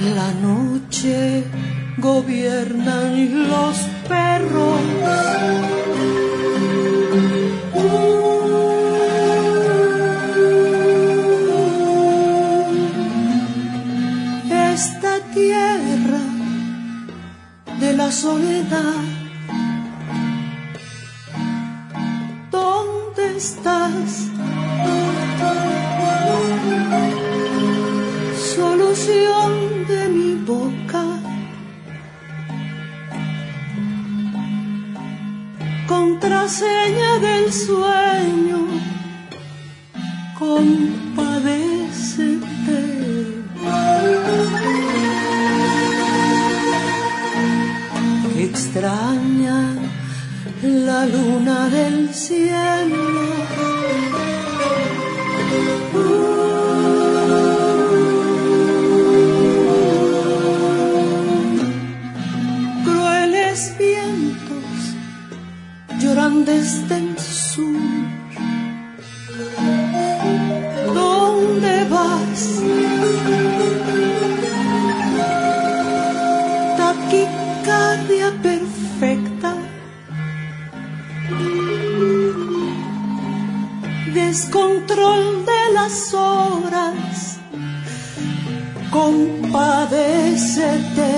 La noche gobiernan los perros. Esta tierra de la soledad, ¿dónde estás? Solución de mi boca, contraseña del sueño, compadécete. Que extraña la luna del cielo. Crueles vientos lloran desde el sur. ¿Dónde vas? Taquicardia perfecta, descontrol de las horas, compadécete.